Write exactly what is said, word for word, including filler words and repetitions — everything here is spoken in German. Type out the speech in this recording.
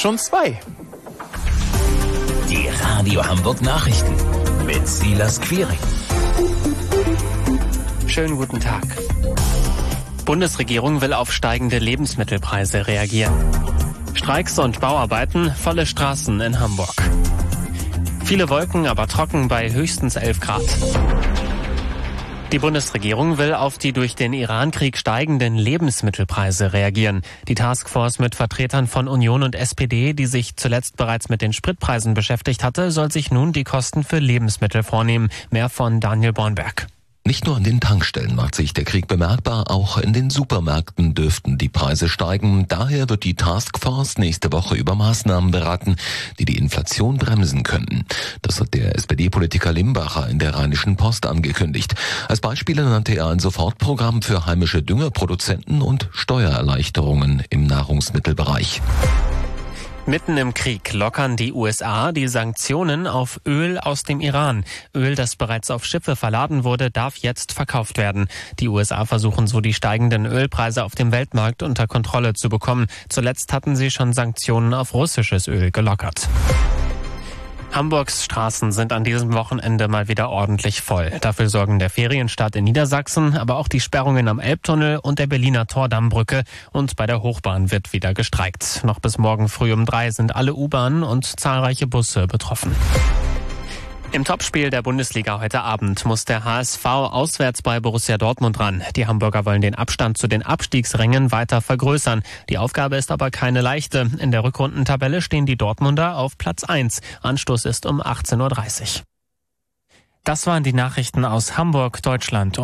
schon zwei. Die Radio Hamburg Nachrichten mit Silas Quiring. Schönen guten Tag. Bundesregierung will auf steigende Lebensmittelpreise reagieren. Streiks und Bauarbeiten, volle Straßen in Hamburg. Viele Wolken, aber trocken bei höchstens elf Grad. Die Bundesregierung will auf die durch den Iran-Krieg steigenden Lebensmittelpreise reagieren. Die Taskforce mit Vertretern von Union und S P D, die sich zuletzt bereits mit den Spritpreisen beschäftigt hatte, soll sich nun die Kosten für Lebensmittel vornehmen. Mehr von Daniel Bornberg. Nicht nur an den Tankstellen macht sich der Krieg bemerkbar, auch in den Supermärkten dürften die Preise steigen. Daher wird die Taskforce nächste Woche über Maßnahmen beraten, die die Inflation bremsen könnten. Das hat der S P D-Politiker Limbacher in der Rheinischen Post angekündigt. Als Beispiele nannte er ein Sofortprogramm für heimische Düngerproduzenten und Steuererleichterungen im Nahrungsmittelbereich. Mitten im Krieg lockern die U S A die Sanktionen auf Öl aus dem Iran. Öl, das bereits auf Schiffe verladen wurde, darf jetzt verkauft werden. Die U S A versuchen so, die steigenden Ölpreise auf dem Weltmarkt unter Kontrolle zu bekommen. Zuletzt hatten sie schon Sanktionen auf russisches Öl gelockert. Hamburgs Straßen sind an diesem Wochenende mal wieder ordentlich voll. Dafür sorgen der Ferienstart in Niedersachsen, aber auch die Sperrungen am Elbtunnel und der Berliner Tordambrücke. Und bei der Hochbahn wird wieder gestreikt. Noch bis morgen früh um drei sind alle U-Bahnen und zahlreiche Busse betroffen. Im Topspiel der Bundesliga heute Abend muss der H S V auswärts bei Borussia Dortmund ran. Die Hamburger wollen den Abstand zu den Abstiegsrängen weiter vergrößern. Die Aufgabe ist aber keine leichte. In der Rückrundentabelle stehen die Dortmunder auf Platz eins. Anstoß ist um achtzehn Uhr dreißig. Das waren die Nachrichten aus Hamburg, Deutschland.